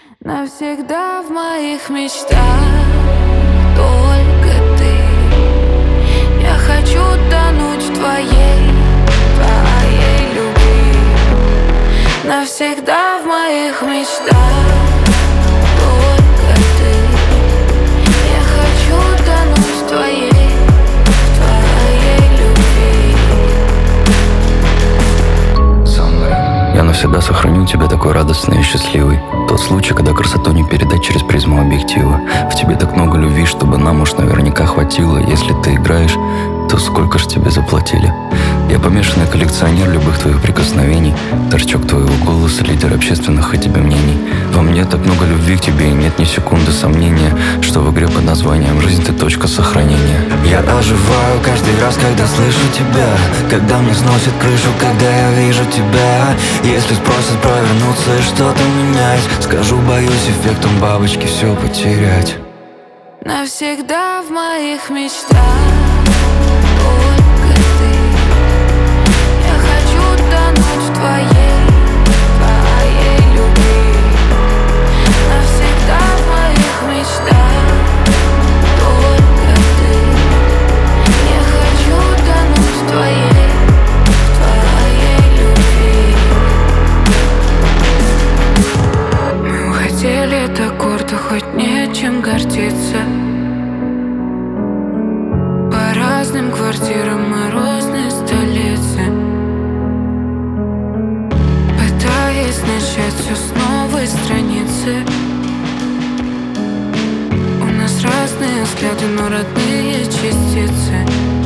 Навсегда в моих мечтах только ты. Я хочу тонуть в твоей любви. Навсегда в моих мечтах только ты. Я хочу тонуть в твоей любви. Со мной я навсегда сохраню тебя такой радостный и счастливый. Тот случай, когда красоту не передать через призму объектива. В тебе так много любви, чтобы нам уж наверняка хватило. Если ты играешь, то сколько ж тебе заплатили? Я помешанный коллекционер любых твоих прикосновений, торчок твоего голоса, лидер общественных о тебе мнений. Во мне так много любви к тебе, и нет ни секунды сомнения, что в игре под названием «Жизнь» ты точка сохранения. Я оживаю каждый раз, когда слышу тебя, когда мне сносит крышу, когда я вижу тебя. Если спросят провернуться и что-то менять, скажу, боюсь эффектом бабочки все потерять. Навсегда в моих мечтах только ты. Я хочу тонуть в твоей любви. Навсегда в моих мечтах только ты. Я хочу тонуть в твоей любви. Мы уходили так гордо, хоть нечем гордиться. По разным квартирам морозной столицы, пытаясь начать все с новой страницы. У нас разные взгляды, но родные частицы.